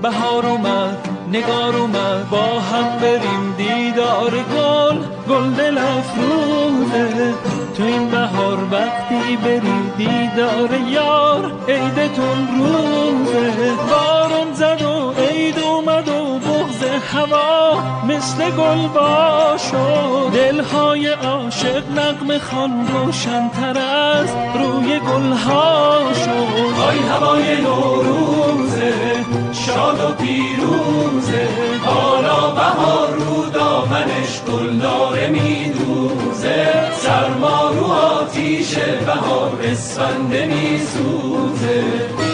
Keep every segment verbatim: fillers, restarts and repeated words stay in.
بهار اومد نگار اومد، با هم بریم دیدار گل. گل دل افروزه تو این بهار، وقتی بری دیدار یار عیدتون روزه. بارون زد و عید اومد و بغض هوا مثل گل باشو. دلهای عاشق نغمه خوان روشن‌تر از روی گلها شد. آی هوای نوروزه شاد و پیروزه، حالا بهار رو دامنش گل داره میدوزه. سرما رو آتیش بهار اسفنده میسوزه.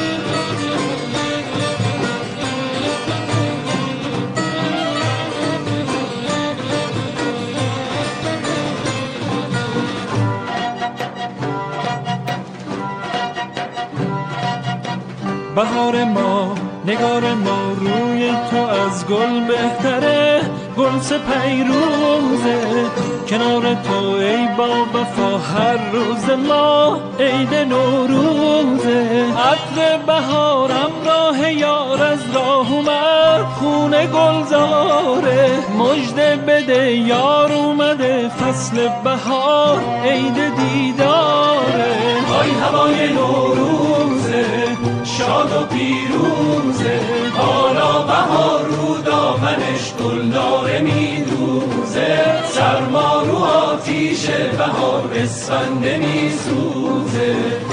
بهار ما نگار ما روی تو از گل بهتره. گل سپیروزه کنار تو ای با وفا، هر روز ما عید نوروزه. عطر بهارم راه یار از راه اومد، خونه گلزاره. مژده بده یار اومده فصل بهار، عید دیداره. آی هوای نوروزه شاد و پیروزه، حالا بهار رو دامنش گل داره میدوزه. سرما رو آتیش بهار اسفنده میسوزه.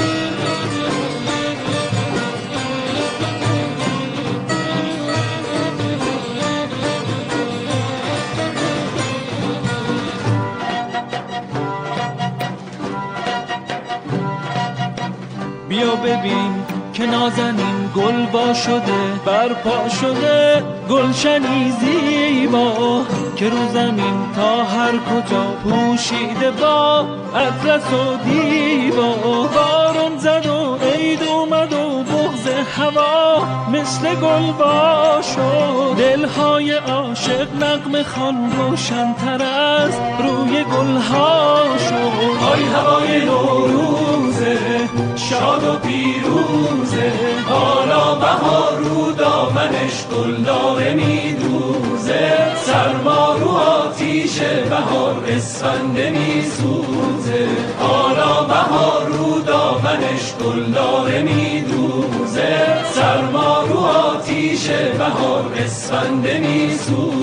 بیا ببین که نازنین گل وا شده، برپا شده گلشنی زیبا که رو زمین تا هر کجا پوشیده با اطلس و دیبا. بارون زد و عید اومد و بغض هوا مثل گل وا شد. دلهای عاشق نغمه خوان روشن‌تر از روی گلها شد. آی هوای نوروزه شاد و پیروزه، حالا بهار رو دامنش گل داره میدوزه. سرما رو آتیش بهار اسفنده میسوزه. حالا بهار رو دامنش گل داره میدوزه. سرما رو آتیش بهار اسفنده میسوزه.